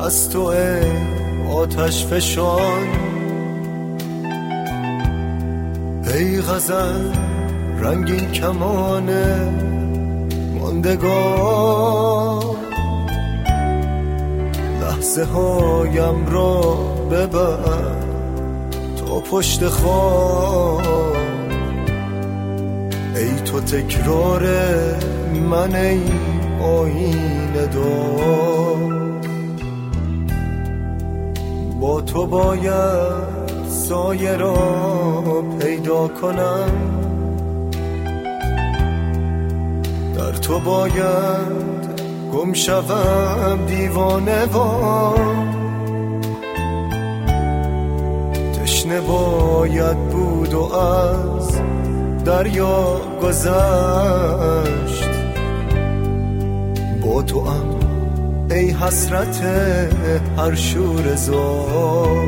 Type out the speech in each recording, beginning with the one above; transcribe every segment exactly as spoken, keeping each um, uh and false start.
از تو ای آتش فشان، ای غزل رنگین کمان ماندگار، لحظه هایم را ببر تا پشت خواب، ای تو تکرار من ای آینه دار. با تو باید سایه را پیدا کنم، در تو باید گم شوم دیوانه وار، تشنه باید بود و از دریا گذشت. با تو ام ای حسرت هر شور زار،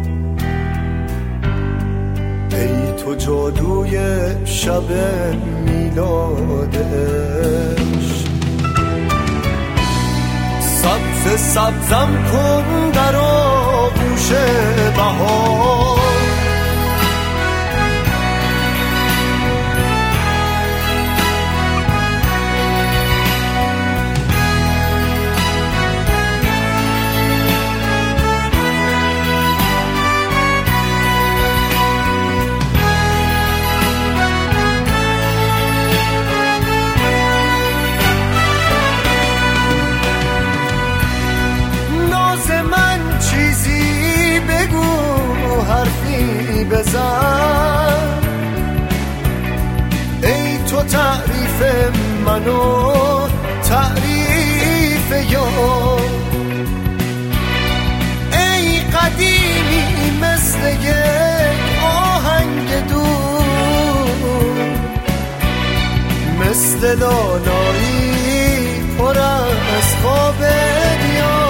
ای تو جادوی شب میلاد عشق. سبز سبزم کن در آغوش بهار، بزن ای تو تعریف منو تعریف یار، ای قدیمی مثل یک آهنگ دور، مثل لالایی پر از خواب دیار.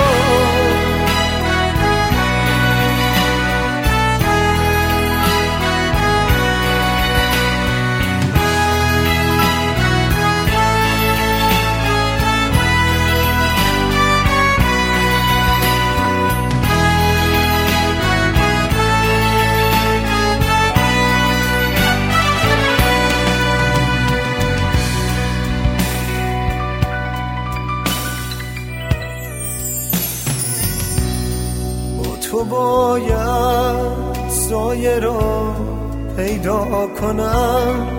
تو باید سایه را پیدا کنم،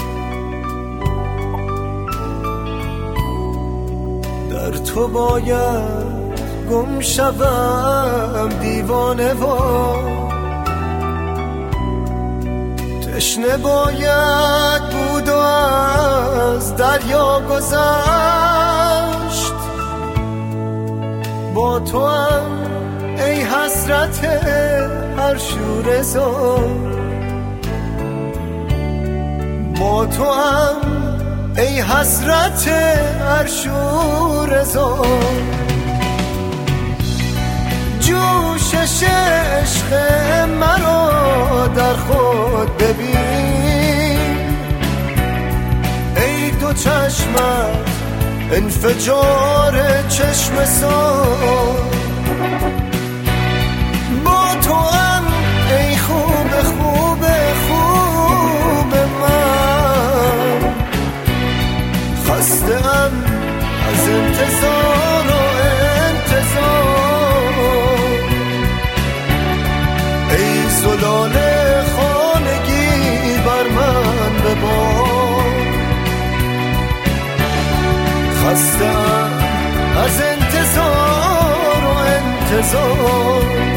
در تو باید گم شوم دیوانه وار، تشنه باید بود و از دریا گذشت. با تو هم ای حسرت هر شور زار، با تو هم ای حسرت هر شور زار. جوشش عشق مرا در خود ببین، ای دو چشمت انفجار چشم سار. با تو هم ای خوب خوب خوب من، خسته ام از انتظار و انتظار. ای زلال خانگی بر من ببار، خسته ام از انتظار و انتظار.